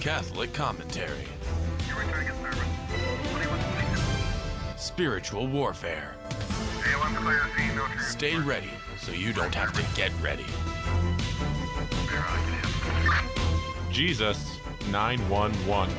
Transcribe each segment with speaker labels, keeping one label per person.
Speaker 1: Catholic commentary. Spiritual warfare. Stay ready so you don't have to get ready.
Speaker 2: Jesus 911.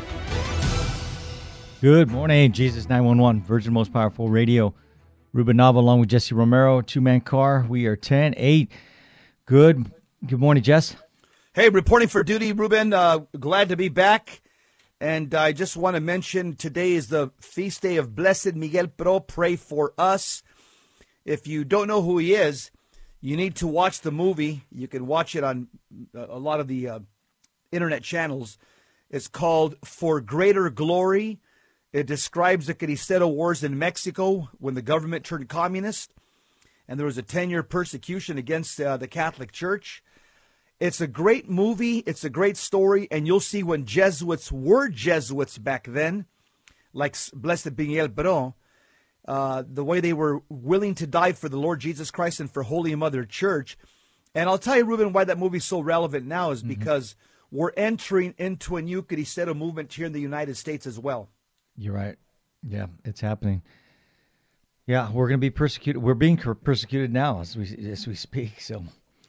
Speaker 3: Good morning, Jesus 911, Virgin Most Powerful Radio. Ruben Nava along with Jesse Romero, two-man car. We are 10-8. Good morning, Jess.
Speaker 4: Hey, reporting for duty, Ruben. Glad to be back. And I just want to mention today is the feast day of Blessed Miguel Pro. Pray for us. If you don't know who he is, you need to watch the movie. You can watch it on a lot of the internet channels. It's called For Greater Glory. It describes the Cristero Wars in Mexico when the government turned communist, and there was a 10-year persecution against the Catholic Church. It's a great movie. It's a great story, and you'll see when Jesuits were Jesuits back then, like Blessed Miguel Pro, the way they were willing to die for the Lord Jesus Christ and for Holy Mother Church. And I'll tell you, Ruben, why that movie's so relevant now is because we're entering into a new Cristero movement here in the United States as well.
Speaker 3: You're right. Yeah, it's happening. Yeah, we're going to be persecuted. We're being persecuted now as we speak. So,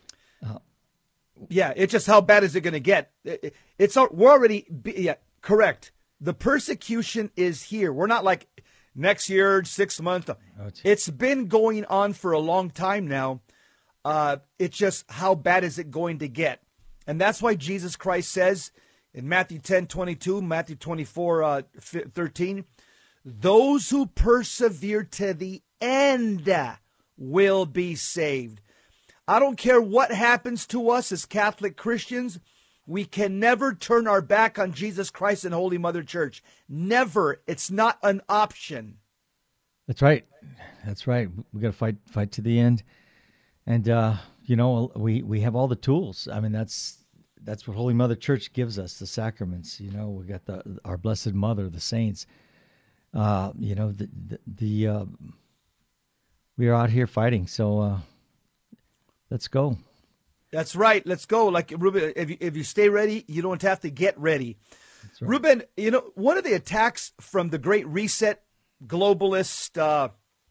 Speaker 4: yeah, it's just how bad is it going to get? We're already correct. The persecution is here. We're not like next year, 6 months. It's been going on for a long time now. It's just how bad is it going to get? And that's why Jesus Christ says in Matthew 10:22, Matthew 24:13, those who persevere to the end will be saved. I don't care what happens to us as Catholic Christians. We can never turn our back on Jesus Christ and Holy Mother Church. Never. It's not an option.
Speaker 3: That's right. That's right. We got to fight to the end. And, we have all the tools. I mean, that's what Holy Mother Church gives us, the sacraments. We got our Blessed Mother, the saints. We are out here fighting. So let's go.
Speaker 4: That's right. Let's go. Like Ruben, if you stay ready, you don't have to get ready.
Speaker 3: That's right.
Speaker 4: Ruben, one of the attacks from the Great Reset, globalist,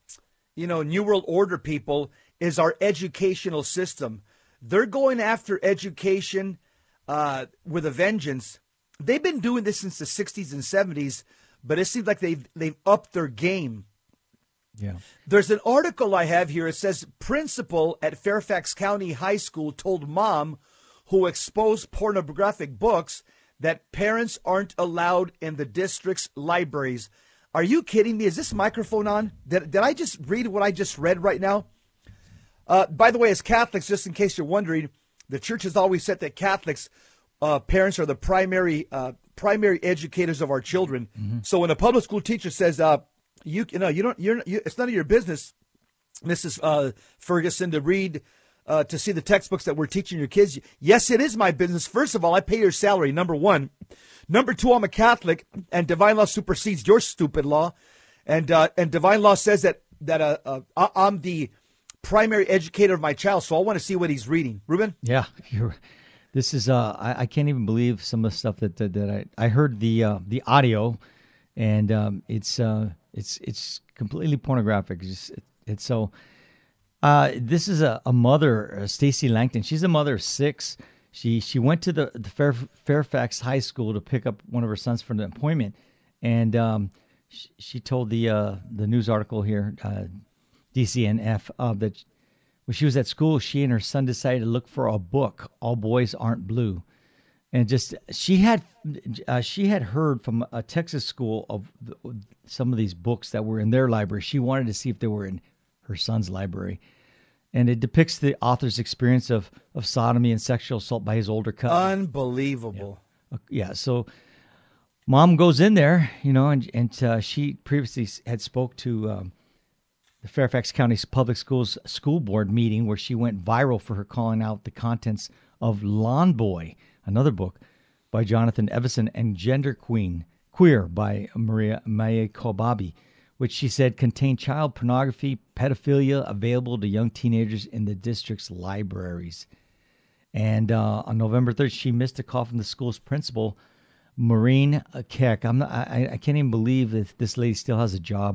Speaker 4: New World Order people is our educational system. They're going after education with a vengeance. They've been doing this since the 60s and 70s, but it seems like they've upped their game.
Speaker 3: Yeah.
Speaker 4: There's an article I have here. It says principal at Fairfax County High School told mom who exposed pornographic books that parents aren't allowed in the district's libraries. Are you kidding me? Is this microphone on? Did I just read what I just read right now? By the way, as Catholics, just in case you're wondering, the church has always said that Catholics, parents are the primary educators of our children. Mm-hmm. So when a public school teacher says, it's none of your business, Mrs. Ferguson, to read, to see the textbooks that we're teaching your kids. Yes, it is my business. First of all, I pay your salary, number one. Number two, I'm a Catholic, and divine law supersedes your stupid law. And divine law says that I'm the primary educator of my child, so I want to see what he's reading. Ruben?
Speaker 3: Yeah, this is I can't even believe some of the stuff that I heard the audio, and it's completely pornographic. It's so. This is a mother, Stacy Langton. She's a mother of six. She went to the Fairfax High School to pick up one of her sons for an appointment, and she told the news article here, DCNF, that when she was at school, she and her son decided to look for a book, All Boys Aren't Blue. And just she had heard from a Texas school of some of these books that were in their library. She wanted to see if they were in her son's library. And it depicts the author's experience of sodomy and sexual assault by his older cousin.
Speaker 4: Unbelievable.
Speaker 3: Yeah. So mom goes in there, and she previously had spoke to the Fairfax County Public Schools school board meeting where she went viral for her calling out the contents of Lawn Boy, another book by Jonathan Evison, and Gender Queer by Maria Kobabe, which she said contained child pornography, pedophilia available to young teenagers in the district's libraries. And on November 3rd, she missed a call from the school's principal Maureen Keck. I can't even believe that this lady still has a job.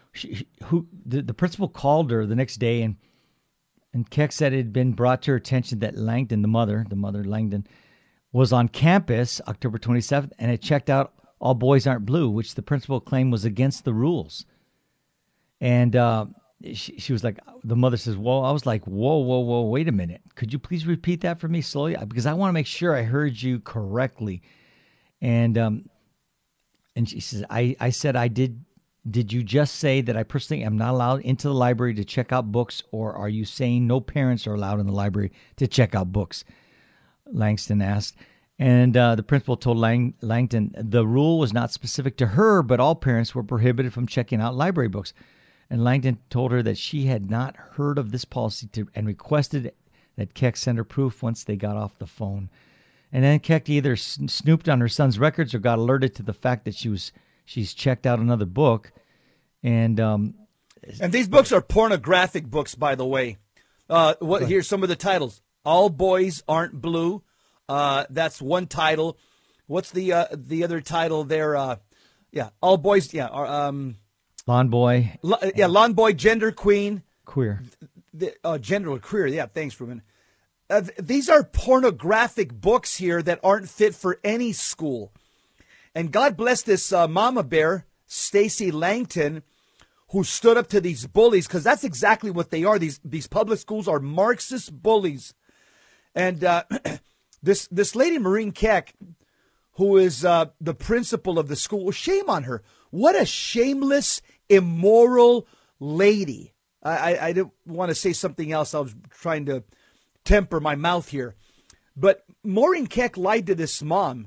Speaker 3: The principal called her the next day, and Keck said it had been brought to her attention that Langdon, the mother Langdon, was on campus October 27th and had checked out All Boys Aren't Blue, which the principal claimed was against the rules. And she was like, the mother says, "Whoa!" I was like, "Whoa! Wait a minute. Could you please repeat that for me slowly? Because I want to make sure I heard you correctly." And she says, "I said I did. Did you just say that I personally am not allowed into the library to check out books, or are you saying no parents are allowed in the library to check out books?" Langston asked. And the principal told Langdon the rule was not specific to her, but all parents were prohibited from checking out library books. And Langdon told her that she had not heard of this policy and requested that Keck send her proof once they got off the phone. And then Keck either snooped on her son's records or got alerted to the fact that she's checked out another book. And
Speaker 4: these books are pornographic books, by the way. Here's some of the titles. All Boys Aren't Blue. That's one title. What's the other title there? All Boys.
Speaker 3: Lawn Boy.
Speaker 4: Lawn Boy, Gender Queen.
Speaker 3: Queer.
Speaker 4: Gender Queer. Yeah, thanks, Ruben. These are pornographic books here that aren't fit for any school. And God bless this mama bear, Stacy Langton, who stood up to these bullies, because that's exactly what they are. These public schools are Marxist bullies. And this lady, Maureen Keck, who is the principal of the school, shame on her. What a shameless, immoral lady. I didn't want to say something else. I was trying to temper my mouth here. But Maureen Keck lied to this mom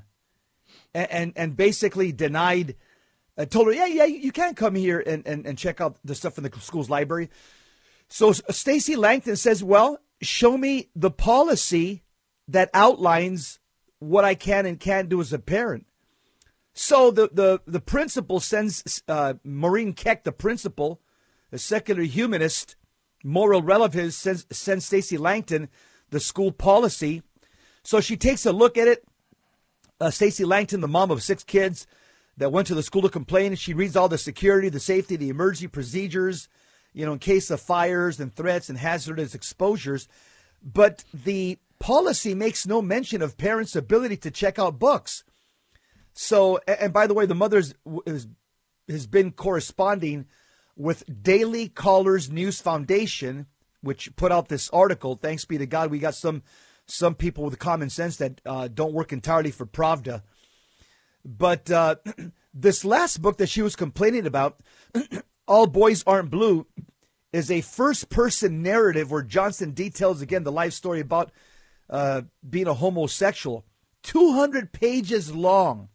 Speaker 4: and basically denied, told her, yeah, you can't come here and check out the stuff in the school's library. So Stacy Langton says, well, show me the policy that outlines what I can and can't do as a parent. So the principal sends Maureen Keck, the principal, a secular humanist, moral relative, sends Stacy Langton the school policy. So she takes a look at it. Stacy Langton, the mom of 6 kids that went to the school to complain, and she reads all the security, the safety, the emergency procedures, in case of fires and threats and hazardous exposures. But the policy makes no mention of parents' ability to check out books. So, and by the way, the mother has been corresponding with Daily Callers News Foundation, which put out this article. Thanks be to God, we got some people with common sense that don't work entirely for Pravda. But this last book that she was complaining about, All Boys Aren't Blue, is a first-person narrative where Johnson details, again, the life story about being a homosexual. 200 pages long.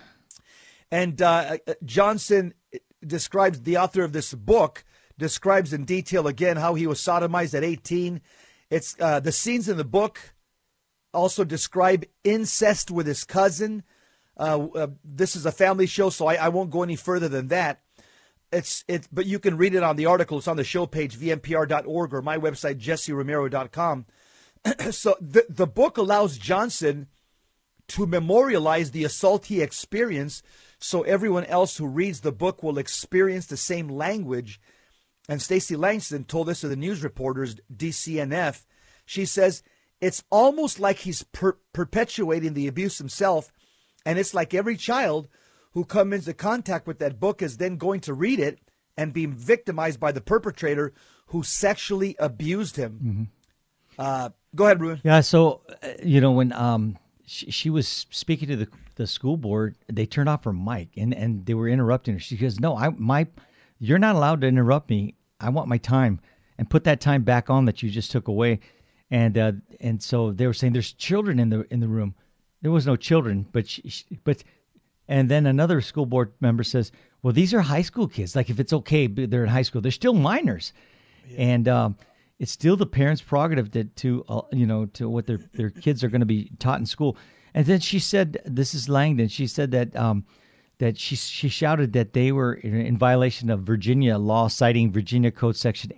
Speaker 4: And Johnson describes, the author of this book, describes in detail, again, how he was sodomized at 18. It's the scenes in the book also describe incest with his cousin. This is a family show, so I won't go any further than that. But you can read it on the article. It's on the show page, vmpr.org, or my website, jesseromero.com. So the book allows Johnson to memorialize the assault he experienced, so everyone else who reads the book will experience the same language. And Stacy Langston told this to the news reporters, DCNF. She says, it's almost like he's perpetuating the abuse himself, and it's like every child who comes into contact with that book is then going to read it and be victimized by the perpetrator who sexually abused him. Mm-hmm. Go ahead, Ruben.
Speaker 3: Yeah, so, when she was speaking to the school board, they turned off her mic, and they were interrupting her. She goes, no, you're not allowed to interrupt me. I want my time, and put that time back on that you just took away. And so they were saying there's children in the room. There was no children, and then another school board member says, well, these are high school kids. Like, if it's okay, they're in high school. They're still minors. Yeah. And it's still the parents' prerogative to what their kids are going to be taught in school. And then she said, this is Langdon, she said that she shouted that they were in violation of Virginia law, citing Virginia Code Section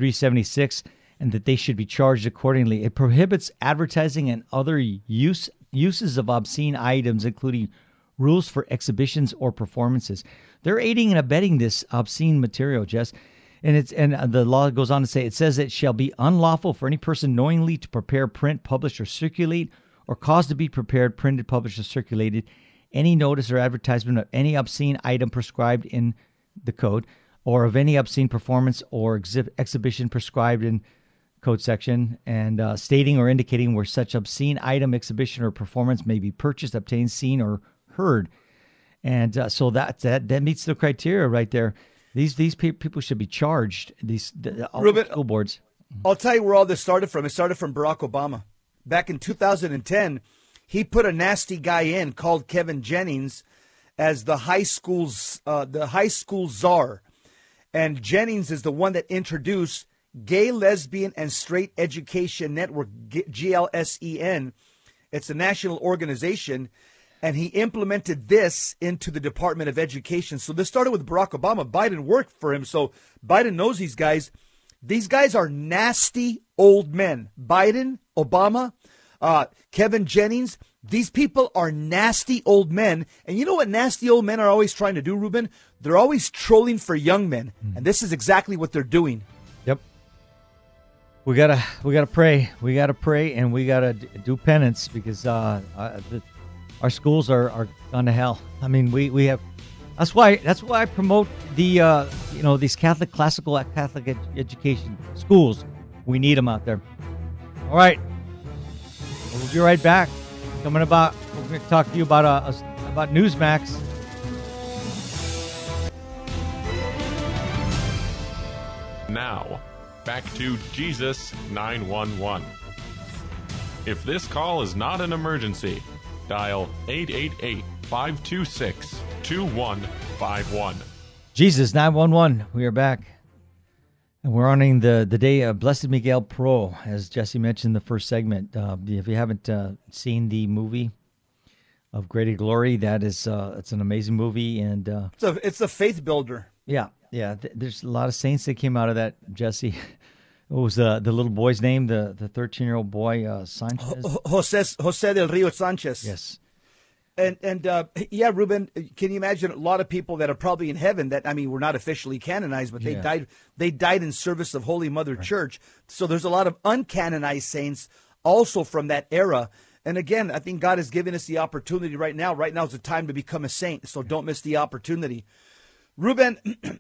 Speaker 3: 18.2-376, and that they should be charged accordingly. It prohibits advertising and other use uses of obscene items, including rules for exhibitions or performances. They're aiding and abetting this obscene material, Jess. And the law goes on to say, it says it shall be unlawful for any person knowingly to prepare, print, publish, or circulate, or cause to be prepared, printed, published, or circulated any notice or advertisement of any obscene item prescribed in the code, or of any obscene performance or exhibition prescribed in code section, and stating or indicating where such obscene item, exhibition, or performance may be purchased, obtained, seen, or heard. And so that meets the criteria right there. These people should be charged. All
Speaker 4: Ruben,
Speaker 3: school boards.
Speaker 4: I'll tell you where all this started from. It started from Barack Obama. Back in 2010, he put a nasty guy in called Kevin Jennings as the high school czar. And Jennings is the one that introduced Gay, Lesbian, and Straight Education Network, GLSEN. It's a national organization, and he implemented this into the Department of Education. So this started with Barack Obama. Biden worked for him, so Biden knows these guys. These guys are nasty old men. Biden, Obama, Kevin Jennings, these people are nasty old men. And you know what nasty old men are always trying to do, Ruben? They're always trolling for young men. And this is exactly what they're doing.
Speaker 3: Yep. We gotta pray. We gotta pray, and we gotta do penance, because our schools are gone to hell. I mean, we have. That's why I promote the these classical Catholic education schools. We need them out there. All right, we'll be right back. We're going to talk to you about Newsmax.
Speaker 2: Now, back to Jesus 911. If this call is not an emergency, dial 888-526-2151.
Speaker 3: Jesus 911. We are back. And we're honoring the day of Blessed Miguel Pro, as Jesse mentioned in the first segment. If you haven't seen the movie of Greater Glory, it's an amazing movie, and
Speaker 4: It's a faith builder.
Speaker 3: yeah. There's a lot of saints that came out of that. Jesse, what was the little boy's name? The 13-year-old boy, Sanchez.
Speaker 4: Jose del Rio Sanchez.
Speaker 3: Yes.
Speaker 4: And yeah, Ruben, can you imagine a lot of people that are probably in heaven that, I mean, were not officially canonized, but they died in service of Holy Mother Church. So there's a lot of uncanonized saints also from that era. And again, I think God has given us the opportunity right now. Right now is the time to become a saint. So don't miss the opportunity. Ruben,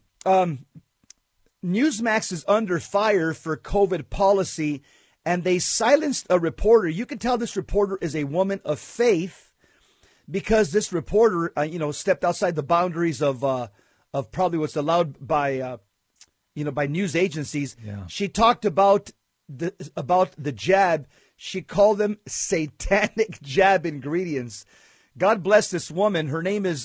Speaker 4: Newsmax is under fire for COVID policy, and they silenced a reporter. You can tell this reporter is a woman of faith, because this reporter, stepped outside the boundaries of probably what's allowed by news agencies.
Speaker 3: Yeah.
Speaker 4: She talked about the jab. She called them satanic jab ingredients. God bless this woman. Her name is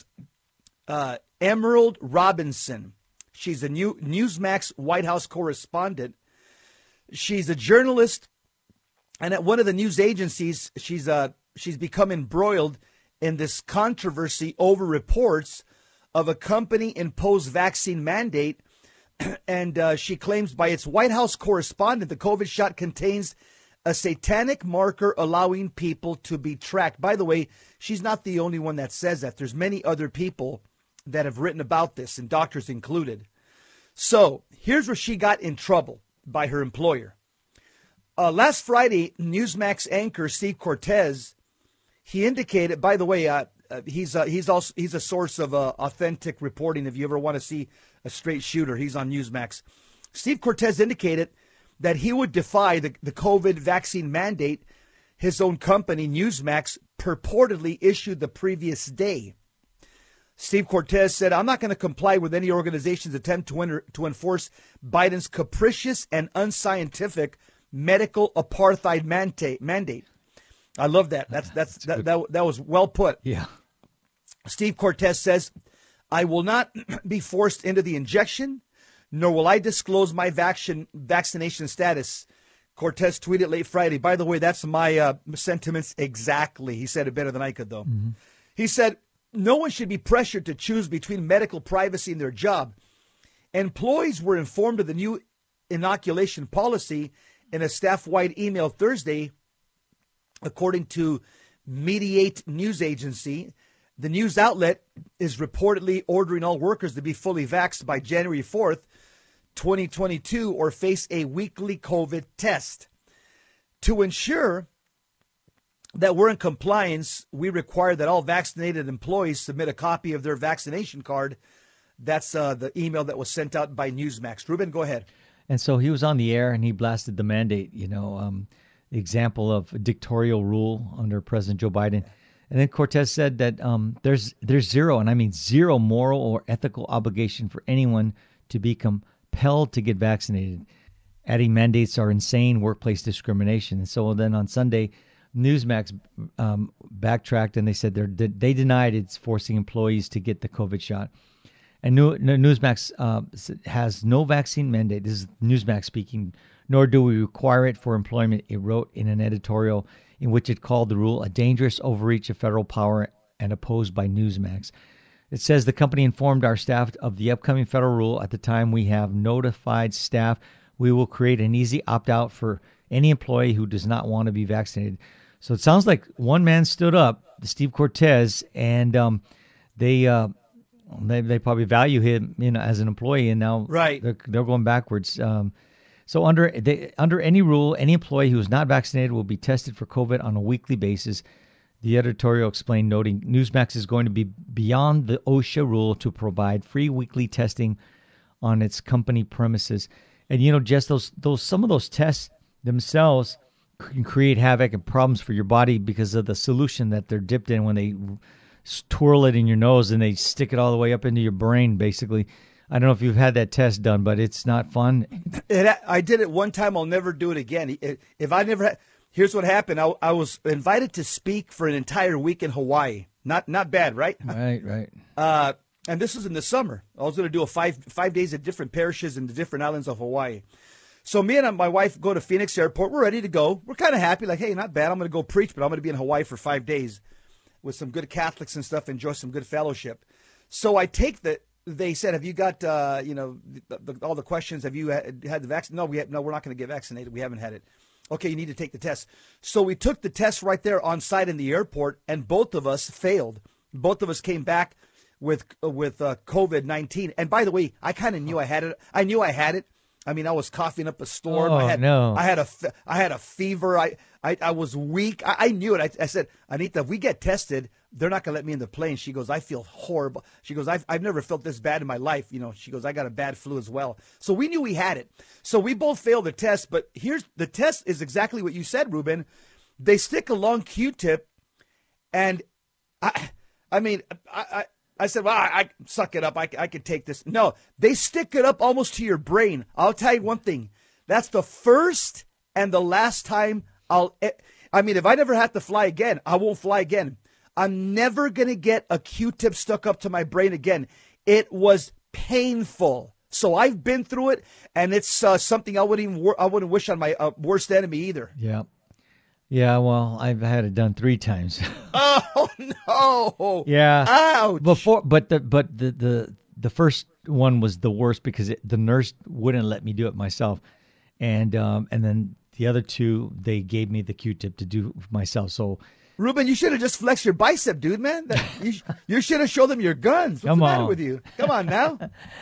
Speaker 4: Emerald Robinson. She's a Newsmax White House correspondent. She's a journalist, and at one of the news agencies, she's become embroiled in this controversy over reports of a company-imposed vaccine mandate. And she claims by its White House correspondent, the COVID shot contains a satanic marker allowing people to be tracked. By the way, she's not the only one that says that. There's many other people that have written about this, and doctors included. So here's where she got in trouble by her employer. Last Friday, Newsmax anchor Steve Cortez, he indicated, by the way, he's a source of authentic reporting. If you ever want to see a straight shooter, he's on Newsmax. Steve Cortez indicated that he would defy the COVID vaccine mandate his own company, Newsmax, purportedly issued the previous day. Steve Cortez said, "I'm not going to comply with any organization's attempt to enforce Biden's capricious and unscientific medical apartheid mandate." I love that. That was well put.
Speaker 3: Yeah.
Speaker 4: Steve Cortez says, "I will not be forced into the injection, nor will I disclose my vaccination status." Cortez tweeted late Friday. By the way, that's my sentiments exactly. He said it better than I could, though. Mm-hmm. He said, "No one should be pressured to choose between medical privacy and their job. Employees were informed of the new inoculation policy in a staff-wide email Thursday, according to Mediate news agency. The news outlet is reportedly ordering all workers to be fully vaxxed by January 4th, 2022, or face a weekly COVID test. To ensure that we're in compliance, we require that all vaccinated employees submit a copy of their vaccination card. That's the email that was sent out by Newsmax. Ruben, go ahead.
Speaker 3: And so he was on the air and he blasted the mandate, the example of a dictatorial rule under President Joe Biden. And then Cortez said that there's zero, and I mean zero, moral or ethical obligation for anyone to be compelled to get vaccinated. Adding mandates are insane workplace discrimination. And so then on Sunday, Newsmax backtracked and they said they denied it's forcing employees to get the COVID shot. And Newsmax has no vaccine mandate. This is Newsmax speaking, nor do we require it for employment. It wrote in an editorial in which it called the rule a dangerous overreach of federal power and opposed by Newsmax. It says the company informed our staff of the upcoming federal rule. At the time, we have notified staff we will create an easy opt-out for any employee who does not want to be vaccinated. So it sounds like one man stood up, Steve Cortez, and they probably value him, as an employee, and now
Speaker 4: right.
Speaker 3: they're going backwards. So under any rule, any employee who is not vaccinated will be tested for COVID on a weekly basis. The editorial explained, noting Newsmax is going to be beyond the OSHA rule to provide free weekly testing on its company premises. And just those some of those tests themselves can create havoc and problems for your body because of the solution that they're dipped in when they twirl it in your nose and they stick it all the way up into your brain, basically. I don't know if you've had that test done, but it's not fun.
Speaker 4: I did it one time. I'll never do it again. If I never had, here's what happened. I was invited to speak for an entire week in Hawaii. Not bad, right?
Speaker 3: Right.
Speaker 4: And this was in the summer. I was going to do a five days at different parishes in the different islands of Hawaii. So me and my wife go to Phoenix Airport. We're ready to go. We're kind of happy. Like, hey, not bad. I'm going to go preach, but I'm going to be in Hawaii for 5 days with some good Catholics and stuff, enjoy some good fellowship. So I take they said, have you got, all the questions? Have you had the vaccine? No, we're not going to get vaccinated. We haven't had it. Okay, you need to take the test. So we took the test right there on site in the airport, and both of us failed. Both of us came back with COVID-19. And by the way, I kind of knew I had it. I knew I had it. I mean, I was coughing up a storm.
Speaker 3: Oh, no.
Speaker 4: I had a fever. I was weak. I knew it. I said, Anita, if we get tested, they're not going to let me in the plane. She goes, I feel horrible. She goes, I've never felt this bad in my life. She goes, I got a bad flu as well. So we knew we had it. So we both failed the test. But the test is exactly what you said, Ruben. They stick a long Q-tip, and I said, well, I suck it up. I can take this. No, they stick it up almost to your brain. I'll tell you one thing. That's the first and the last time if I never have to fly again, I won't fly again. I'm never going to get a Q-tip stuck up to my brain again. It was painful. So I've been through it, and it's something I wouldn't wish on my worst enemy either.
Speaker 3: Yeah. Yeah, well, I've had it done 3 times.
Speaker 4: Oh no!
Speaker 3: Yeah.
Speaker 4: Ouch!
Speaker 3: But the first one was the worst because the nurse wouldn't let me do it myself, and then the other 2 they gave me the Q-tip to do myself. So,
Speaker 4: Ruben, you should have just flexed your bicep, dude, man. You should have showed them your guns. What's the matter with you? Come on now.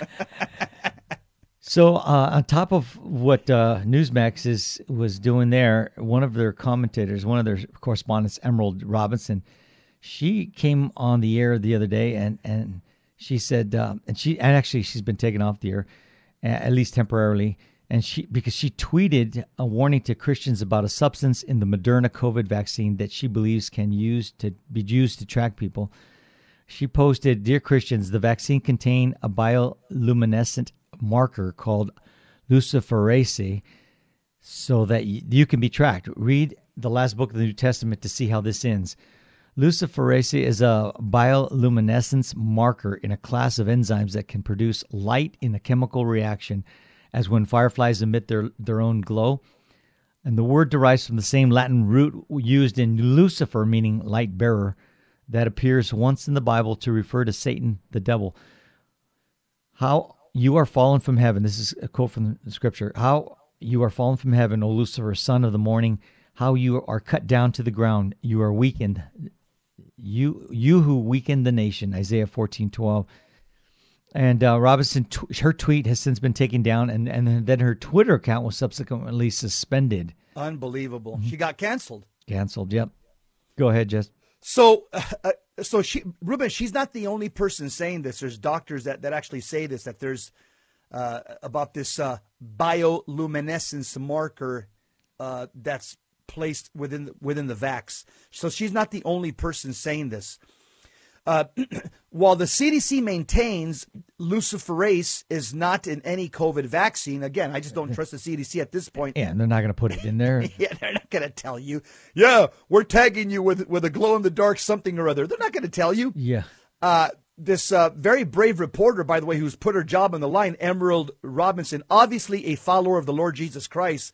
Speaker 3: So on top of what Newsmax was doing there, one of their commentators, one of their correspondents, Emerald Robinson, she came on the air the other day and she said, she's been taken off the air, at least temporarily, because she tweeted a warning to Christians about a substance in the Moderna COVID vaccine that she believes can be used to track people. She posted, "Dear Christians, the vaccine contained a bioluminescent marker called luciferase so that you can be tracked. Read the last book of the New Testament to see how this ends. Luciferase is a bioluminescence marker in a class of enzymes that can produce light in a chemical reaction, as when fireflies emit their own glow. And the word derives from the same Latin root used in Lucifer, meaning light bearer, that appears once in the Bible to refer to Satan, the devil. How you are fallen from heaven." This is a quote from the scripture. "How you are fallen from heaven, O Lucifer, son of the morning. how you are cut down to the ground. You are weakened. You who weakened the nation, Isaiah 14:12. And Robinson, her tweet has since been taken down, and then her Twitter account was subsequently suspended.
Speaker 4: Unbelievable. She got canceled.
Speaker 3: Canceled, yep. Go ahead, Jess.
Speaker 4: So Ruben, she's not the only person saying this. There's doctors that actually say this, that there's about this bioluminescence marker that's placed within the vax. So she's not the only person saying this. While the CDC maintains luciferase is not in any COVID vaccine, again, I just don't trust the CDC at this point.
Speaker 3: Yeah, and they're not going to put it in there.
Speaker 4: Yeah, they're not going to tell you. Yeah, we're tagging you with a glow-in-the-dark something or other. They're not going to tell you.
Speaker 3: Yeah.
Speaker 4: This very brave reporter, by the way, who's put her job on the line, Emerald Robinson, obviously a follower of the Lord Jesus Christ,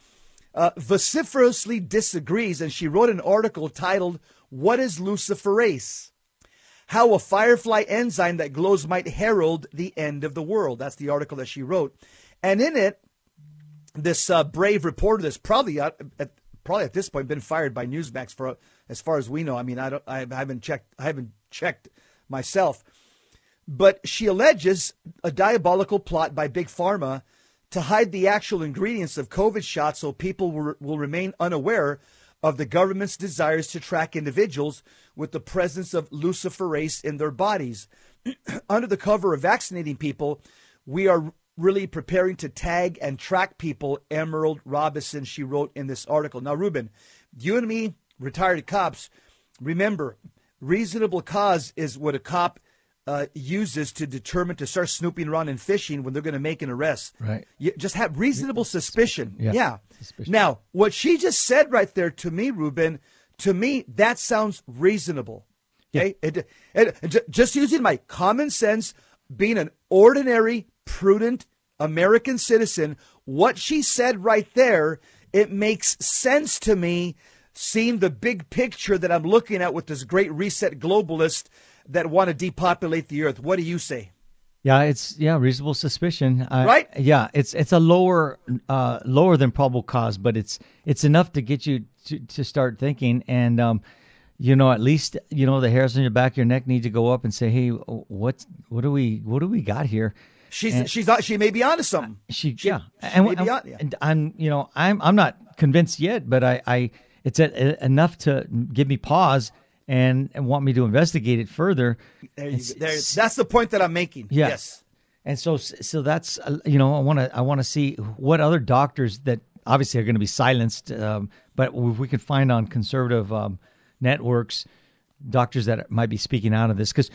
Speaker 4: vociferously disagrees, and she wrote an article titled, "What is luciferase? How a firefly enzyme that glows might herald the end of the world." That's the article that she wrote. And in it, this brave reporter that's probably at this point been fired by Newsmax for as far as we know. I mean, I haven't checked myself. But she alleges a diabolical plot by Big Pharma to hide the actual ingredients of COVID shots so people will remain unaware of the government's desires to track individuals with the presence of luciferase in their bodies. Under the cover of vaccinating people, we are really preparing to tag and track people, Emerald Robinson, she wrote in this article. Now, Ruben, you and me, retired cops, remember, reasonable cause is what a cop uses to determine to start snooping around and fishing when they're going to make an arrest.
Speaker 3: Right.
Speaker 4: You just have reasonable suspicion.
Speaker 3: Yeah.
Speaker 4: Suspicion. Now, what she just said right there to me, Ruben, to me, that sounds reasonable. Okay. Yeah. Just using my common sense, being an ordinary, prudent American citizen, what she said right there, it makes sense to me, seeing the big picture that I'm looking at with this great reset globalist that want to depopulate the earth. What do you say?
Speaker 3: Yeah, it's reasonable suspicion.
Speaker 4: Right?
Speaker 3: Yeah, it's a lower than probable cause, but it's enough to get you to start thinking. And at least the hairs on your back of your neck need to go up and say, hey, what do we got here?
Speaker 4: She may be onto something.
Speaker 3: I'm not convinced yet, but I it's enough to give me pause and want me to investigate it further.
Speaker 4: That's the point that I'm making.
Speaker 3: Yeah.
Speaker 4: Yes.
Speaker 3: And so that's I want to see what other doctors that obviously are going to be silenced, but if we could find on conservative networks doctors that might be speaking out of this, because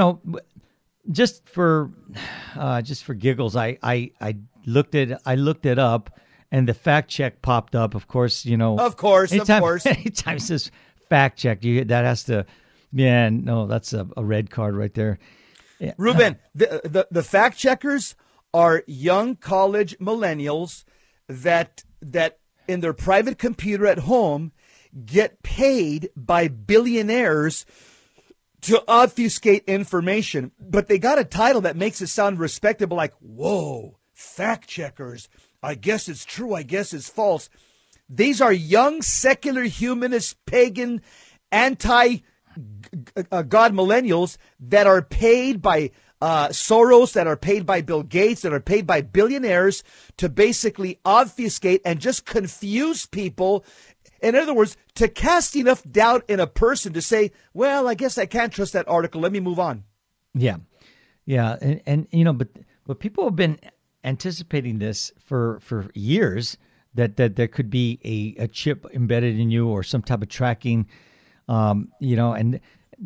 Speaker 3: just for giggles, I looked it up, and the fact check popped up. Of course,
Speaker 4: Of course.
Speaker 3: Anytime it says fact check, that has to. Yeah, no, that's a red card right there. Yeah.
Speaker 4: Ruben, the fact checkers are young college millennials that in their private computer at home get paid by billionaires to obfuscate information. But they got a title that makes it sound respectable, like, whoa, fact checkers. I guess it's true. I guess it's false. These are young, secular, humanist, pagan, anti-God millennials that are paid by Soros, that are paid by Bill Gates, that are paid by billionaires to basically obfuscate and just confuse people. In other words, to cast enough doubt in a person to say, well, I guess I can't trust that article. Let me move on.
Speaker 3: Yeah. And but people have been anticipating this for years, that there could be a chip embedded in you or some type of tracking, and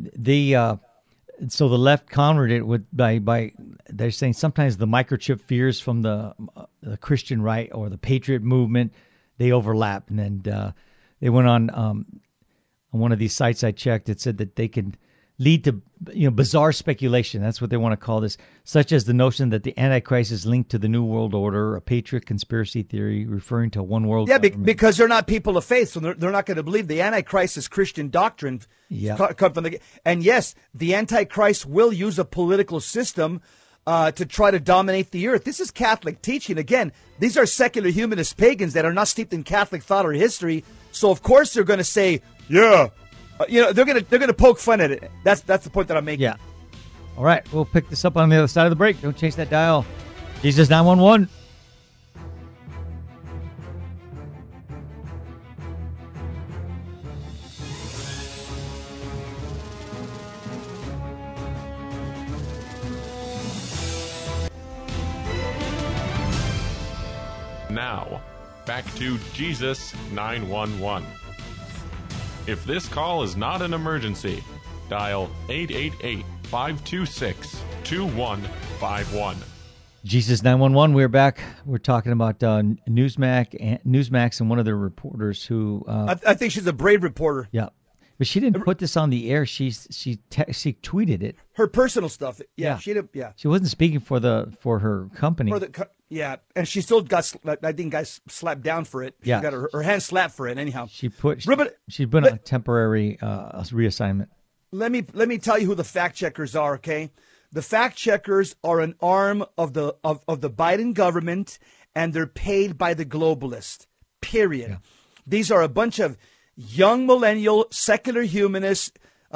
Speaker 3: so the left countered it by they're saying sometimes the microchip fears from the Christian right or the patriot movement, they overlap. And then they went on one of these sites I checked, it said that they can lead to bizarre speculation. That's what they want to call this, such as the notion that the Antichrist is linked to the New World Order, a patriot conspiracy theory referring to one world.
Speaker 4: Yeah, because they're not people of faith, so they're not going to believe the Antichrist is Christian doctrine.
Speaker 3: Yeah.
Speaker 4: And yes, the Antichrist will use a political system to try to dominate the earth. This is Catholic teaching. Again, these are secular humanist pagans that are not steeped in Catholic thought or history. So of course they're going to say, yeah, they're going to poke fun at it. That's the point that I'm making.
Speaker 3: Yeah. All right, we'll pick this up on the other side of the break. Don't change that dial. Jesus 911.
Speaker 2: Now, back to Jesus 911. If this call is not an emergency, dial 888-526-2151.
Speaker 3: Jesus 911. We're back. We're talking about Newsmax and one of their reporters who.
Speaker 4: I think she's a brave reporter.
Speaker 3: Yeah, but she didn't put this on the air. She tweeted it.
Speaker 4: Her personal stuff.
Speaker 3: Yeah.
Speaker 4: She did. Yeah.
Speaker 3: She wasn't speaking for her company.
Speaker 4: And she still got. I think guys slapped down for it.
Speaker 3: Yeah.
Speaker 4: She got her hand slapped for it. Anyhow,
Speaker 3: She's been on temporary reassignment.
Speaker 4: Let me tell you who the fact checkers are. Okay, the fact checkers are an arm of the Biden government, and they're paid by the globalists. Period.
Speaker 3: Yeah.
Speaker 4: These are a bunch of young millennial secular humanists,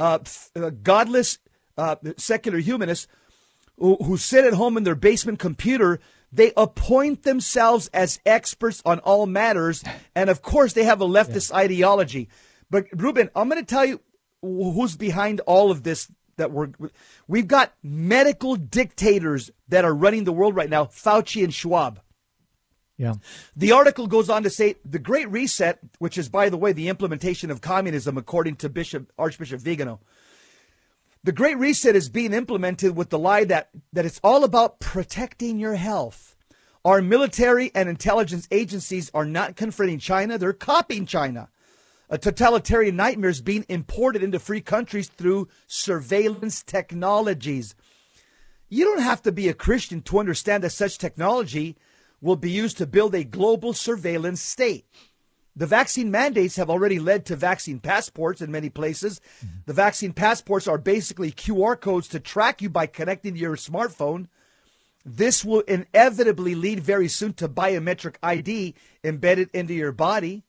Speaker 4: godless secular humanists who sit at home in their basement computer. They appoint themselves as experts on all matters, and of course they have a leftist ideology. But Ruben, I'm going to tell you who's behind all of this. We've got medical dictators that are running the world right now, Fauci and Schwab.
Speaker 3: Yeah.
Speaker 4: The article goes on to say the Great Reset, which is, by the way, the implementation of communism, according to Archbishop Vigano. The Great Reset is being implemented with the lie that it's all about protecting your health. Our military and intelligence agencies are not confronting China. They're copying China. A totalitarian nightmare is being imported into free countries through surveillance technologies. You don't have to be a Christian to understand that such technology will be used to build a global surveillance state. The vaccine mandates have already led to vaccine passports in many places. The vaccine passports are basically QR codes to track you by connecting to your smartphone. This will inevitably lead very soon to biometric ID embedded into your body.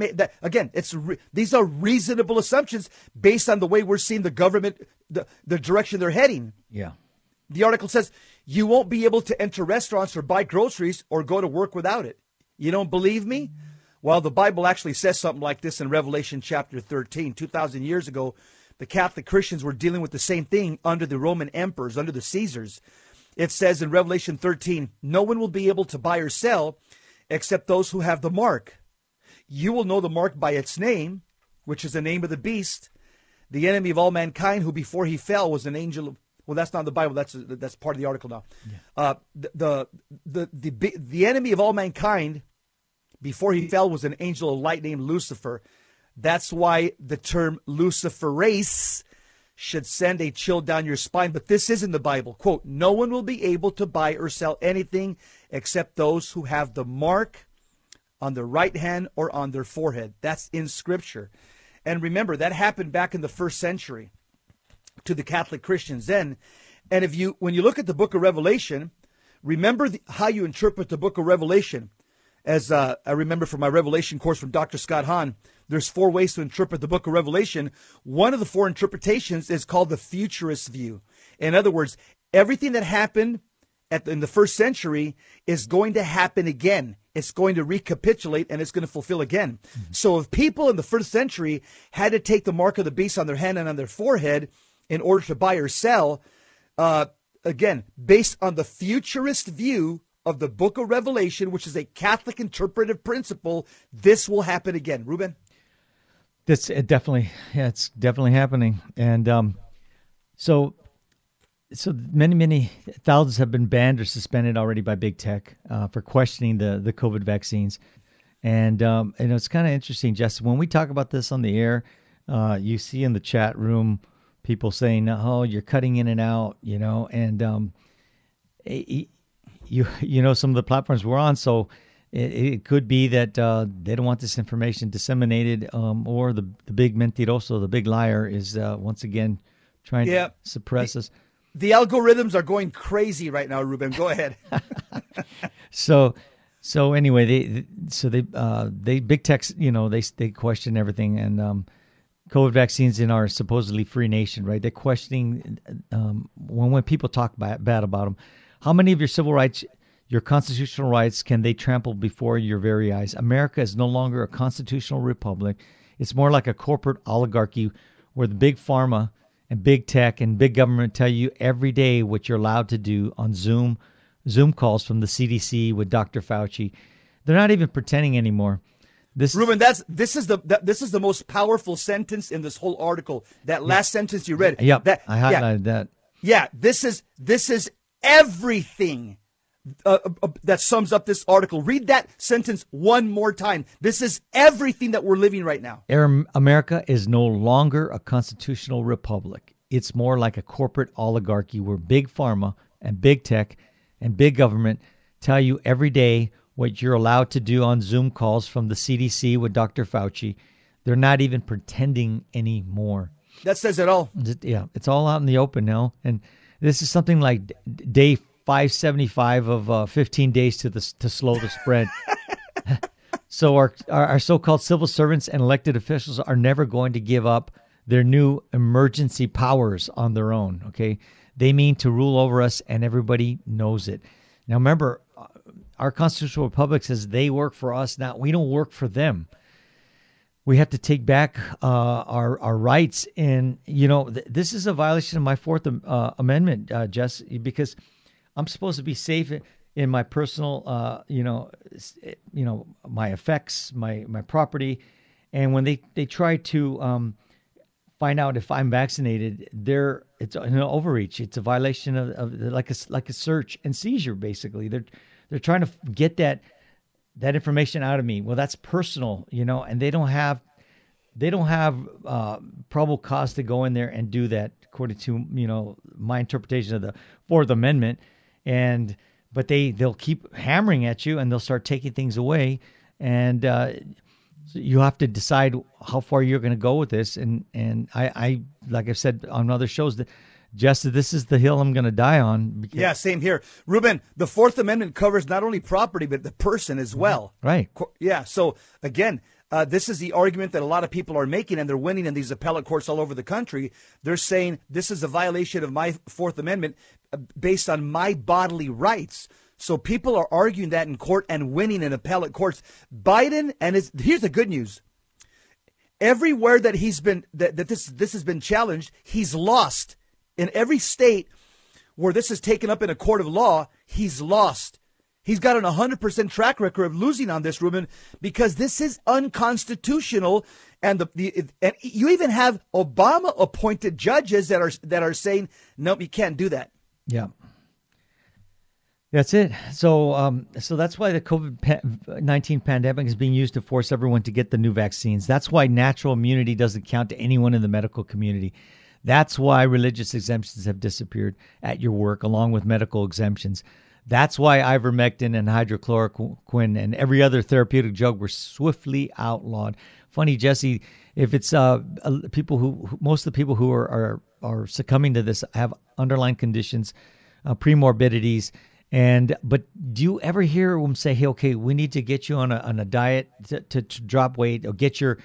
Speaker 4: These are reasonable assumptions based on the way we're seeing the government, the direction they're heading.
Speaker 3: Yeah.
Speaker 4: The article says you won't be able to enter restaurants or buy groceries or go to work without it. You don't believe me? Well, the Bible actually says something like this in Revelation chapter 13. 2,000 years ago, the Catholic Christians were dealing with the same thing under the Roman emperors, under the Caesars. It says in Revelation 13, no one will be able to buy or sell except those who have the mark. You will know the mark by its name, which is the name of the beast, the enemy of all mankind, who before he fell was an angel of... Well, that's not in the Bible. That's part of the article now. Yeah. The enemy of all mankind, before he fell, was an angel of light named Lucifer. That's why the term Luciferase should send a chill down your spine. But this is in the Bible. Quote, no one will be able to buy or sell anything except those who have the mark on their right hand or on their forehead. That's in Scripture. And remember, that happened back in the first century to the Catholic Christians then. And when you look at the book of Revelation, remember how you interpret the book of Revelation. As I remember from my Revelation course from Dr. Scott Hahn, there's 4 ways to interpret the book of Revelation. One of the 4 interpretations is called the futurist view. In other words, everything that happened in the first century is going to happen again. It's going to recapitulate and it's going to fulfill again. Mm-hmm. So if people in the first century had to take the mark of the beast on their hand and on their forehead in order to buy or sell, again, based on the futurist view of the book of Revelation, which is a Catholic interpretive principle, this will happen again. Ruben?
Speaker 3: It's definitely happening. And so many thousands have been banned or suspended already by big tech for questioning the COVID vaccines. And it's kind of interesting, Justin, when we talk about this on the air, you see in the chat room people saying, oh, you're cutting in and out, and some of the platforms we're on. So it could be that they don't want this information disseminated, or the big mentiroso, the big liar, is once again trying to suppress us.
Speaker 4: The algorithms are going crazy right now, Ruben. Go ahead.
Speaker 3: So So anyway, they big techs, they question everything, and COVID vaccines in our supposedly free nation, right? They're questioning when people talk bad about them. How many of your civil rights, your constitutional rights, can they trample before your very eyes? America is no longer a constitutional republic. It's more like a corporate oligarchy where the big pharma and big tech and big government tell you every day what you're allowed to do on Zoom calls from the CDC with Dr. Fauci. They're not even pretending anymore.
Speaker 4: Ruben, this is the most powerful sentence in this whole article. That last sentence you read.
Speaker 3: Yep, I highlighted that.
Speaker 4: Yeah, this is everything that sums up this article. Read that sentence one more time. This is everything that we're living right now.
Speaker 3: America is no longer a constitutional republic. It's more like a corporate oligarchy where big pharma and big tech and big government tell you every day what you're allowed to do on Zoom calls from the CDC with Dr. Fauci. They're not even pretending anymore.
Speaker 4: That says it all.
Speaker 3: Yeah, it's all out in the open now. And this is something like day 575 of 15 days to slow the spread. So our so-called civil servants and elected officials are never going to give up their new emergency powers on their own, okay? They mean to rule over us, and everybody knows it. Now, remember, our constitutional republic says they work for us. Now, we don't work for them. We have to take back our rights. And, this is a violation of my Fourth Amendment, Jess, because I'm supposed to be safe in my personal, my effects, my property. And when they try to find out if I'm vaccinated, it's an overreach. It's a violation of like a search and seizure. Basically, they're trying to get that information out of me. Well, that's personal, and they don't have probable cause to go in there and do that, according to my interpretation of the Fourth Amendment. But they'll keep hammering at you, and they'll start taking things away, and so you have to decide how far you're going to go with this. And I like I've said on other shows, that Justin, this is the hill I'm going to die on.
Speaker 4: Yeah, same here. Ruben, the Fourth Amendment covers not only property, but the person as well.
Speaker 3: Right.
Speaker 4: Yeah. So, again, this is the argument that a lot of people are making, and they're winning in these appellate courts all over the country. They're saying this is a violation of my Fourth Amendment based on my bodily rights. So people are arguing that in court and winning in appellate courts. Biden, here's the good news. Everywhere that he's been, that this has been challenged, he's lost. In every state where this is taken up in a court of law, he's lost. He's got an 100% track record of losing on this, Ruben, because this is unconstitutional. And and you even have Obama-appointed judges that are saying, nope, you can't do that.
Speaker 3: Yeah. That's it. So that's why the COVID-19 pandemic is being used to force everyone to get the new vaccines. That's why natural immunity doesn't count to anyone in the medical community. That's why religious exemptions have disappeared at your work, along with medical exemptions. That's why ivermectin and hydrochloroquine and every other therapeutic drug were swiftly outlawed. Funny, Jesse, if it's most of the people who are succumbing to this have underlying conditions, premorbidities. But do you ever hear them say, "Hey, okay, we need to get you on a diet to drop weight, or get your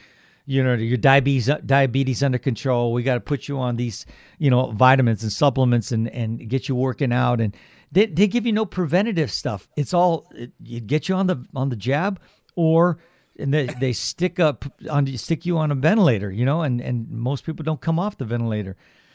Speaker 3: diabetes under control. We got to put you on these, vitamins and supplements and get you working out." And they give you no preventative stuff. It's all you get you on the jab, and they stick you on a ventilator, and most people don't come off the ventilator.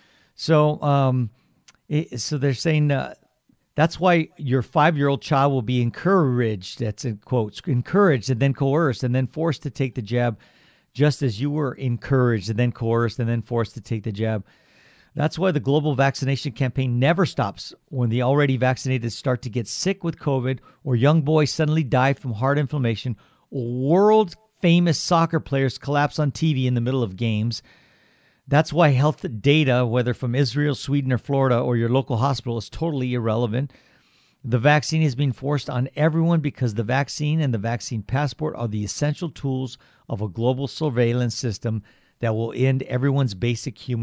Speaker 3: So so they're saying that's why your 5-year-old child will be encouraged. That's in quotes, encouraged and then coerced and then forced to take the jab, just as you were encouraged and then coerced and then forced to take the jab. That's why the global vaccination campaign never stops when the already vaccinated start to get sick with COVID, or young boys suddenly die from heart inflammation, or world-famous soccer players collapse on TV in the middle of games. That's why health data, whether from Israel, Sweden, or Florida, or your local hospital, is totally irrelevant. The vaccine is being forced on everyone because the vaccine and the vaccine passport are the essential tools of a global surveillance system that will end everyone's basic human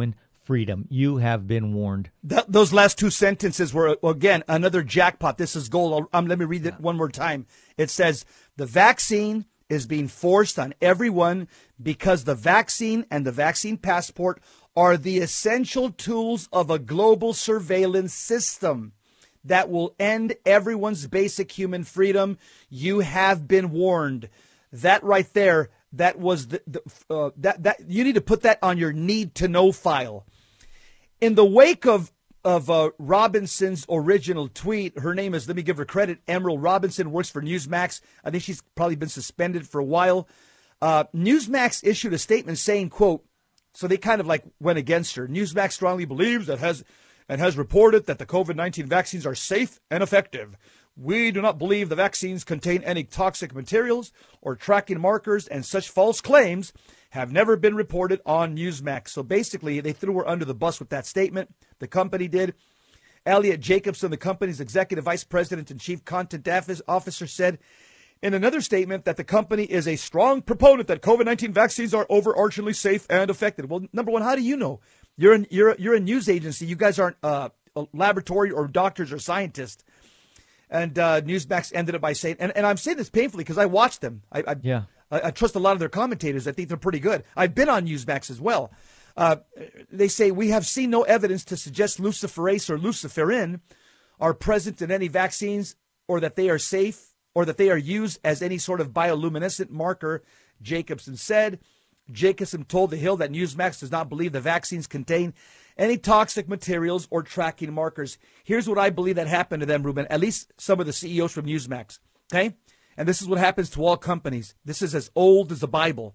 Speaker 3: freedom. You have been warned.
Speaker 4: Those last two sentences were, again, another jackpot. This is gold. Let me read it one more time. It says, the vaccine is being forced on everyone because the vaccine and the vaccine passport are the essential tools of a global surveillance system that will end everyone's basic human freedom. You have been warned. That right there, that was that you need to put that on your need to know file. In the wake of Robinson's original tweet, her name is, let me give her credit, Emerald Robinson, works for Newsmax. I think she's probably been suspended for a while. Newsmax issued a statement saying, quote, so they kind of like went against her. Newsmax strongly believes that has reported that the COVID-19 vaccines are safe and effective. We do not believe the vaccines contain any toxic materials or tracking markers, and such false claims have never been reported on Newsmax. So basically, they threw her under the bus with that statement. The company did. Elliot Jacobson, the company's executive vice president and chief content officer, said in another statement that the company is a strong proponent that COVID-19 vaccines are overarchingly safe and effective. Well, number one, how do you know? You're a news agency. You guys aren't a laboratory or doctors or scientists. And Newsmax ended up by saying, and I'm saying this painfully because I watched them. I trust a lot of their commentators. I think they're pretty good. I've been on Newsmax as well. They say, we have seen no evidence to suggest luciferase or luciferin are present in any vaccines, or that they are safe, or that they are used as any sort of bioluminescent marker, Jacobson said. Jacobson told The Hill that Newsmax does not believe the vaccines contain any toxic materials or tracking markers. Here's what I believe that happened to them, Ruben, at least some of the CEOs from Newsmax, okay? And this is what happens to all companies. This is as old as the Bible.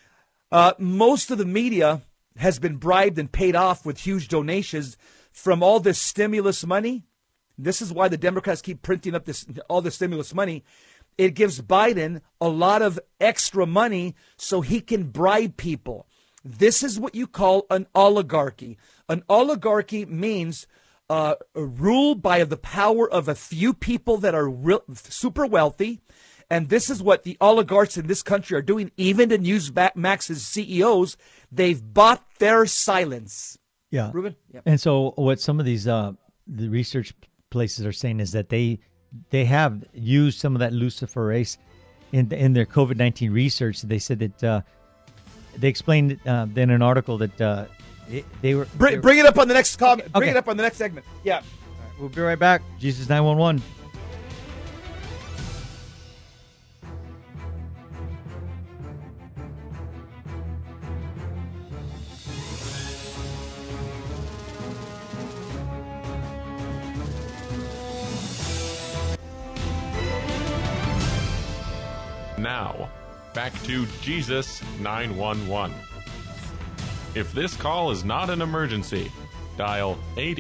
Speaker 4: Most of the media has been bribed and paid off with huge donations from all this stimulus money. This is why the Democrats keep printing up all this stimulus money. It gives Biden a lot of extra money so he can bribe people. This is what you call an oligarchy. An oligarchy means ruled by the power of a few people that are super wealthy. And this is what the oligarchs in this country are doing. Even to Newsmax's CEOs, they've bought their silence.
Speaker 3: Yeah.
Speaker 4: Ruben? Yeah.
Speaker 3: And so what some of these the research places are saying is that they have used some of that luciferase in their COVID-19 research. They said that they explained in an article that they were
Speaker 4: bring it up on the next comment.
Speaker 3: Okay.
Speaker 4: Bring it up on the next segment. Yeah.
Speaker 3: All right, we'll be right back. Jesus 911.
Speaker 2: Now, back to Jesus 911. If this call is not an emergency, dial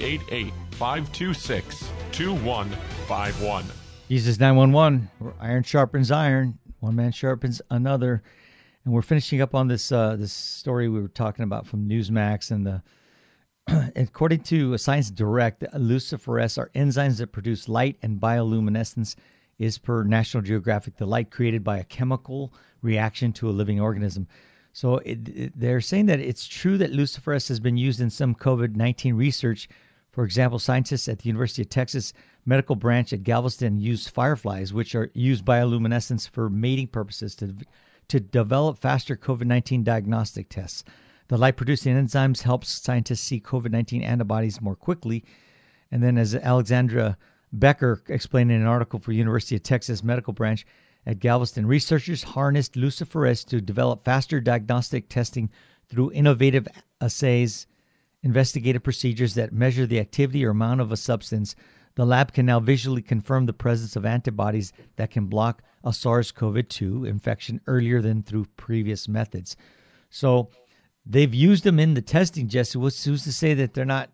Speaker 2: 888-526-2151.
Speaker 3: Jesus 911. Where iron sharpens iron. One man sharpens another. And we're finishing up on this this story we were talking about from Newsmax. And according to Science Direct, luciferase are enzymes that produce light and bioluminescence. Is per National Geographic the light created by a chemical reaction to a living organism. So they're saying that it's true that luciferase has been used in some COVID-19 research. For example, scientists at the University of Texas Medical Branch at Galveston use fireflies, which are used bioluminescence for mating purposes to develop faster COVID-19 diagnostic tests. The light-producing enzymes helps scientists see COVID-19 antibodies more quickly. And then as Alexandra Becker explained in an article for University of Texas Medical Branch at Galveston, researchers harnessed luciferase to develop faster diagnostic testing through innovative assays, investigative procedures that measure the activity or amount of a substance. The lab can now visually confirm the presence of antibodies that can block a SARS-CoV-2 infection earlier than through previous methods. So they've used them in the testing, Jesse. Who's to say that they're not,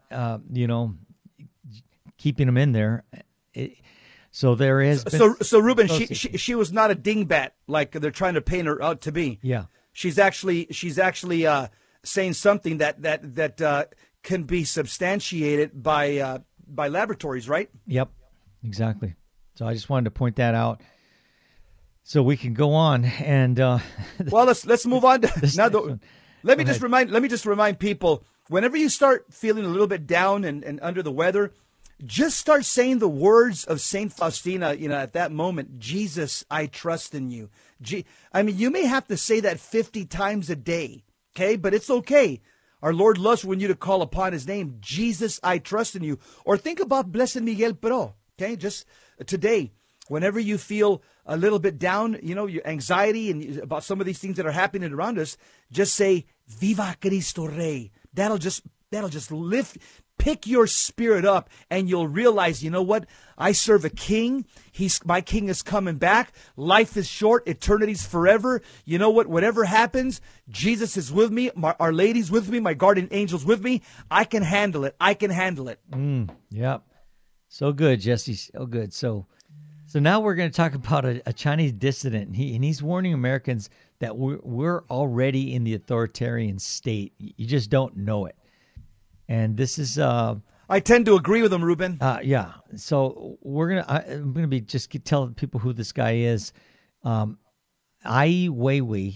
Speaker 3: keeping them in there? So there is.
Speaker 4: So Ruben, she was not a dingbat like they're trying to paint her out to be.
Speaker 3: Yeah,
Speaker 4: she's actually saying something that can be substantiated by laboratories, right?
Speaker 3: Yep, exactly. So I just wanted to point that out, so we can go on and.
Speaker 4: Well, let's move on. Let me just remind people whenever you start feeling a little bit down and under the weather, just start saying the words of Saint Faustina, at that moment. Jesus, I trust in you. You may have to say that 50 times a day, okay? But it's okay. Our Lord loves when you to call upon his name. Jesus, I trust in you. Or think about Blessed Miguel Pro, okay? Just today, whenever you feel a little bit down, your anxiety and about some of these things that are happening around us, just say, Viva Cristo Rey. That'll just pick your spirit up, and you'll realize, you know what? I serve a king. My king is coming back. Life is short. Eternity's forever. You know what? Whatever happens, Jesus is with me. Our Lady's with me. My guardian angel's with me. I can handle it. I can handle it.
Speaker 3: Yep. So good, Jesse. So good. So now we're going to talk about a Chinese dissident, and he's warning Americans that we're already in the authoritarian state. You just don't know it. And this is
Speaker 4: I tend to agree with him, Ruben.
Speaker 3: Yeah. So I'm gonna be just telling people who this guy is. Ai Weiwei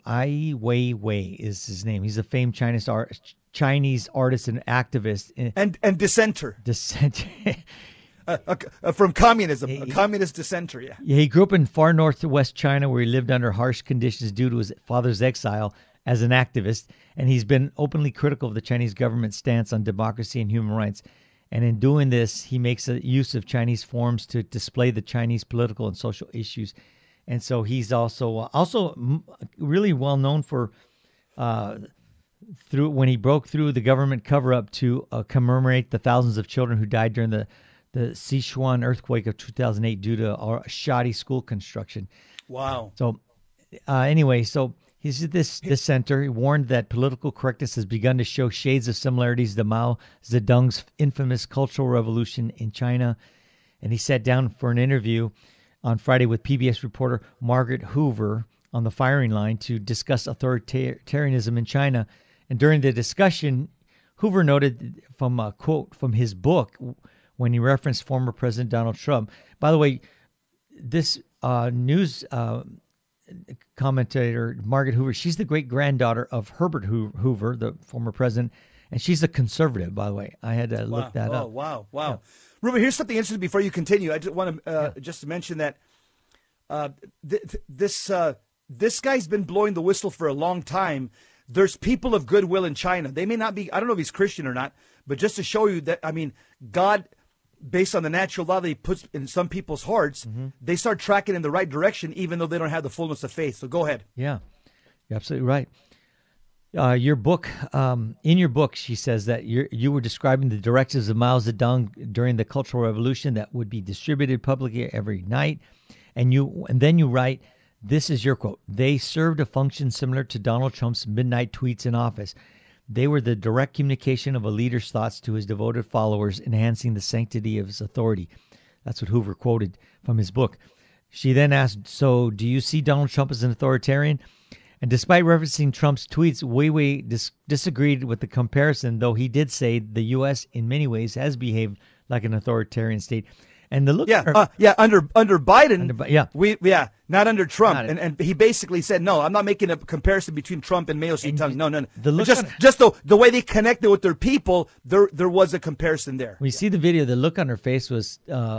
Speaker 3: is his name. He's a famed Chinese artist and activist
Speaker 4: and dissenter. From communism, a communist dissenter. Yeah.
Speaker 3: He grew up in far northwest China, where he lived under harsh conditions due to his father's exile as an activist, and he's been openly critical of the Chinese government's stance on democracy and human rights. And in doing this, he makes a use of Chinese forms to display the Chinese political and social issues. And so he's also really well known for when he broke through the government cover-up to commemorate the thousands of children who died during the Sichuan earthquake of 2008 due to shoddy school construction.
Speaker 4: Wow.
Speaker 3: So anyway, he's at this center. He warned that political correctness has begun to show shades of similarities to Mao Zedong's infamous Cultural Revolution in China. And he sat down for an interview on Friday with PBS reporter Margaret Hoover on the firing line to discuss authoritarianism in China. And during the discussion, Hoover noted from a quote from his book when he referenced former President Donald Trump. By the way, this news commentator, Margaret Hoover, she's the great-granddaughter of Herbert Hoover, the former president, and she's a conservative, by the way. I had to look that up.
Speaker 4: Wow.
Speaker 3: Yeah.
Speaker 4: Ruben, here's something interesting before you continue. I just want to just to mention that this guy's been blowing the whistle for a long time. There's people of goodwill in China. They may not be, I don't know if he's Christian or not, but just to show you that, God, based on the natural law that he puts in some people's hearts, they start tracking in the right direction, even though they don't have the fullness of faith. So go ahead.
Speaker 3: Yeah, you're absolutely right. Your book, in your book, she says that you were describing the directives of Mao Zedong during the Cultural Revolution that would be distributed publicly every night. And then you write, this is your quote, "They served a function similar to Donald Trump's midnight tweets in office. They were the direct communication of a leader's thoughts to his devoted followers, enhancing the sanctity of his authority." That's what Hoover quoted from his book. She then asked, "So do you see Donald Trump as an authoritarian?" And despite referencing Trump's tweets, Weiwei disagreed with the comparison, though he did say the U.S. in many ways has behaved like an authoritarian state. And the look,
Speaker 4: under Biden, not under Trump,
Speaker 3: Not
Speaker 4: and he basically said, no, I'm not making a comparison between Trump and Mao Zedong. No.
Speaker 3: Just
Speaker 4: the way they connected with their people, there was a comparison there.
Speaker 3: When you see the video, the look on her face was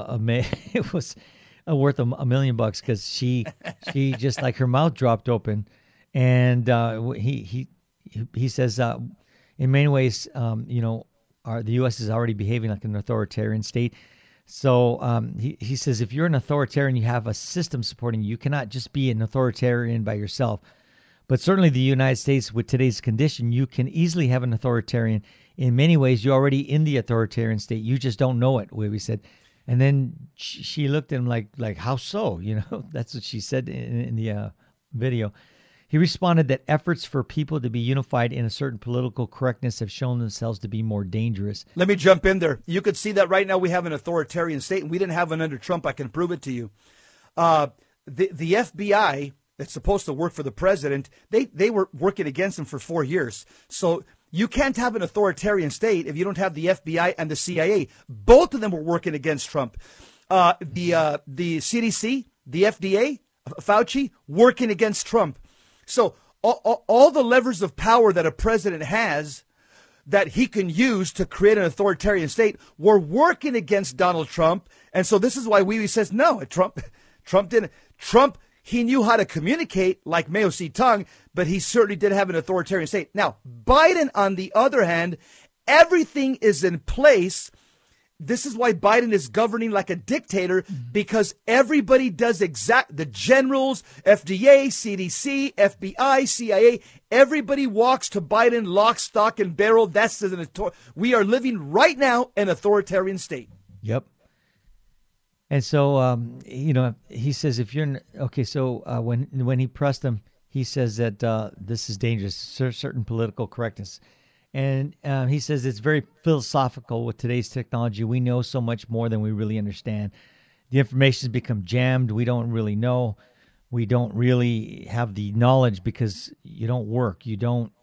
Speaker 3: it was worth $1 million because she just like her mouth dropped open, and he says in many ways, the U.S. is already behaving like an authoritarian state. So he says if you're an authoritarian, you have a system supporting you. You cannot just be an authoritarian by yourself. But certainly the United States, with today's condition, you can easily have an authoritarian. In many ways, you're already in the authoritarian state. You just don't know it, we said. And then she looked at him like, how so? That's what she said in the video. He responded that efforts for people to be unified in a certain political correctness have shown themselves to be more dangerous.
Speaker 4: Let me jump in there. You could see that right now we have an authoritarian state, and we didn't have one under Trump. I can prove it to you. The FBI that's supposed to work for the president, they were working against him for 4 years. So you can't have an authoritarian state if you don't have the FBI and the CIA. Both of them were working against Trump. The CDC, the FDA, Fauci, working against Trump. So all the levers of power that a president has, that he can use to create an authoritarian state were working against Donald Trump. And so this is why Wee says, no, Trump didn't. Trump, he knew how to communicate like Mao Zedong, but he certainly did have an authoritarian state. Now, Biden, on the other hand, everything is in place. This is why Biden is governing like a dictator, because everybody does the generals, FDA, CDC, FBI, CIA, everybody walks to Biden lock, stock, and barrel. We are living right now in an authoritarian state.
Speaker 3: Yep. And so, he says when he pressed him, he says that this is dangerous, certain political correctness. And he says it's very philosophical with today's technology. We know so much more than we really understand. The information has become jammed. We don't really know. We don't really have the knowledge because you don't work. You don't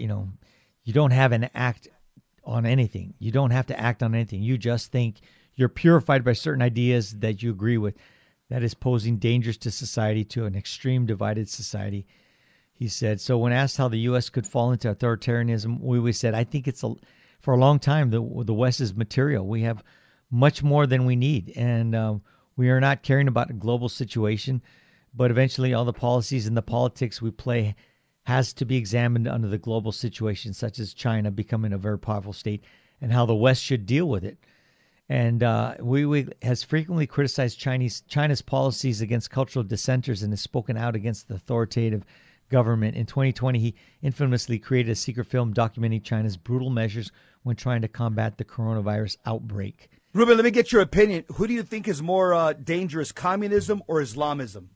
Speaker 3: have an act on anything. You don't have to act on anything. You just think you're purified by certain ideas that you agree with. That is posing dangers to society, to an extreme divided society. He said, so when asked how the U.S. could fall into authoritarianism, we said, I think for a long time, the West is material. We have much more than we need. And we are not caring about a global situation. But eventually all the policies and the politics we play has to be examined under the global situation, such as China becoming a very powerful state and how the West should deal with it. And we has frequently criticized China's policies against cultural dissenters and has spoken out against the authoritative government. In 2020, he infamously created a secret film documenting China's brutal measures when trying to combat the coronavirus outbreak.
Speaker 4: Ruben, let me get your opinion. Who do you think is more dangerous, communism or Islamism?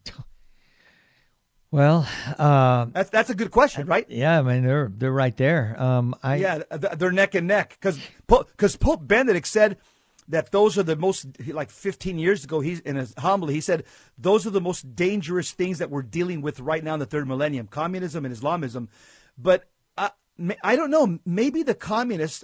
Speaker 3: Well,
Speaker 4: that's a good question, right?
Speaker 3: Yeah, I mean they're right there.
Speaker 4: They're neck and neck because Pope Benedict said that those are the most, like 15 years ago, in his homily, he said, those are the most dangerous things that we're dealing with right now in the third millennium, communism and Islamism. But I don't know, maybe the communists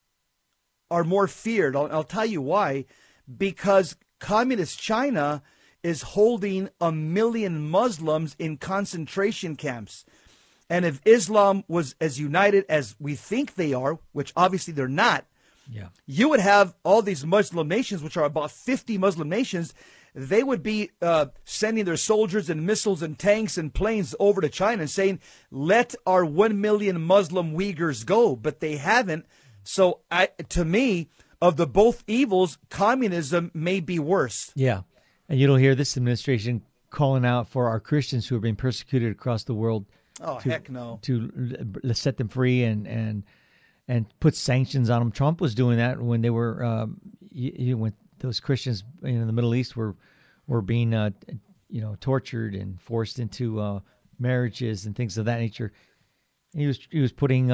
Speaker 4: are more feared. I'll tell you why. Because communist China is holding 1 million Muslims in concentration camps. And if Islam was as united as we think they are, which obviously they're not, you would have all these Muslim nations, which are about 50 Muslim nations. They would be sending their soldiers and missiles and tanks and planes over to China and saying, let our 1 million Muslim Uyghurs go. But they haven't. So to me, of the both evils, communism may be worse. Yeah.
Speaker 3: And you don't hear this administration calling out for our Christians who are being persecuted across the world.
Speaker 4: Oh, heck no.
Speaker 3: To set them free and put sanctions on them. Trump was doing that when they were, when those Christians in the Middle East were being, tortured and forced into marriages and things of that nature. He was putting,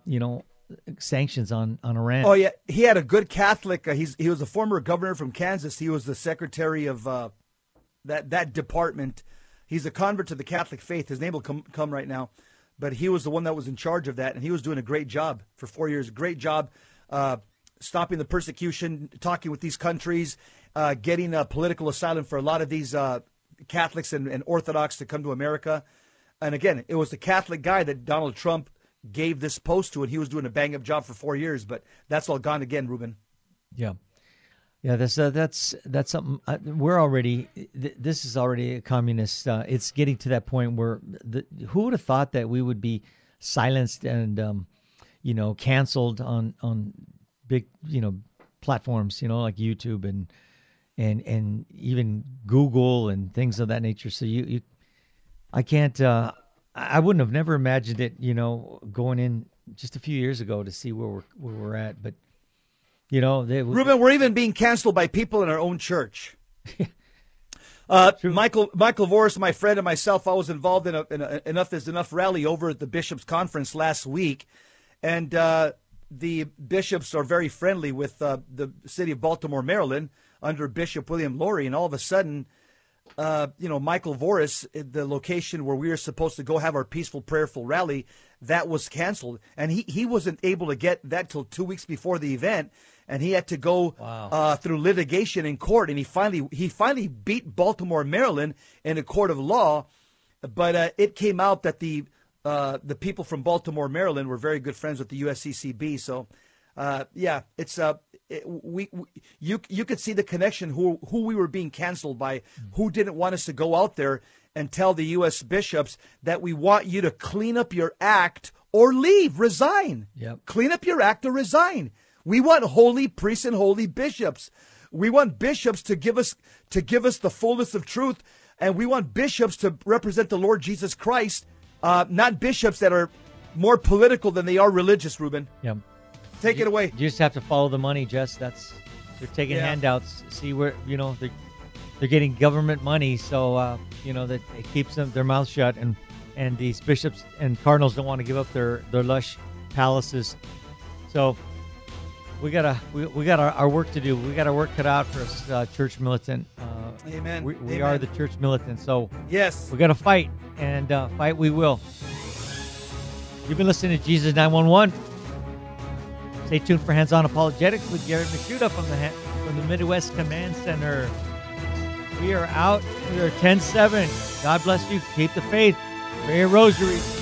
Speaker 3: sanctions on Iran.
Speaker 4: Oh yeah, he had a good Catholic. He was a former governor from Kansas. He was the secretary of that department. He's a convert to the Catholic faith. His name will come right now. But he was the one that was in charge of that, and he was doing a great job for 4 years. Great job stopping the persecution, talking with these countries, getting political asylum for a lot of these Catholics and Orthodox to come to America. And again, it was the Catholic guy that Donald Trump gave this post to, and he was doing a bang-up job for 4 years. But that's all gone again, Ruben.
Speaker 3: Yeah. Yeah, that's something. We're already. This is already a communist. It's getting to that point where who would have thought that we would be silenced and canceled on big platforms like YouTube and even Google and things of that nature. So I can't. I wouldn't have never imagined it. Going in just a few years ago to see where we're at, but.
Speaker 4: Ruben, we're even being canceled by people in our own church. Michael Voris, my friend, and myself, I was involved in a Enough is Enough rally over at the Bishops' Conference last week. And the bishops are very friendly with the city of Baltimore, Maryland, under Bishop William Lowry. And all of a sudden, Michael Voris, the location where we were supposed to go have our peaceful, prayerful rally, that was canceled. And he wasn't able to get that till 2 weeks before the event. And he had to go through litigation in court. And he finally beat Baltimore, Maryland in a court of law. But it came out that the the people from Baltimore, Maryland, were very good friends with the USCCB. So, yeah, it's you could see the connection who we were being canceled by, who didn't want us to go out there and tell the U.S. bishops that we want you to clean up your act or leave, resign.
Speaker 3: Yep.
Speaker 4: Clean up your act or resign. We want holy priests and holy bishops. We want bishops to give us the fullness of truth, and we want bishops to represent the Lord Jesus Christ, not bishops that are more political than they are religious, Ruben.
Speaker 3: Yeah.
Speaker 4: Take it away.
Speaker 3: You just have to follow the money, Jess. They're taking handouts. See where they're getting government money, so that it keeps their mouths shut, and these bishops and cardinals don't want to give up their lush palaces. So we got our work to do. We got our work cut out for us, church militant.
Speaker 4: Amen.
Speaker 3: We
Speaker 4: Amen.
Speaker 3: are the church militant. So
Speaker 4: yes,
Speaker 3: we got to fight, and fight we will. You've been listening to Jesus 911. Stay tuned for Hands On Apologetics with Garrett Michuta from the Midwest Command Center. We are out. We are 10-7. God bless you. Keep the faith. Pray a rosary.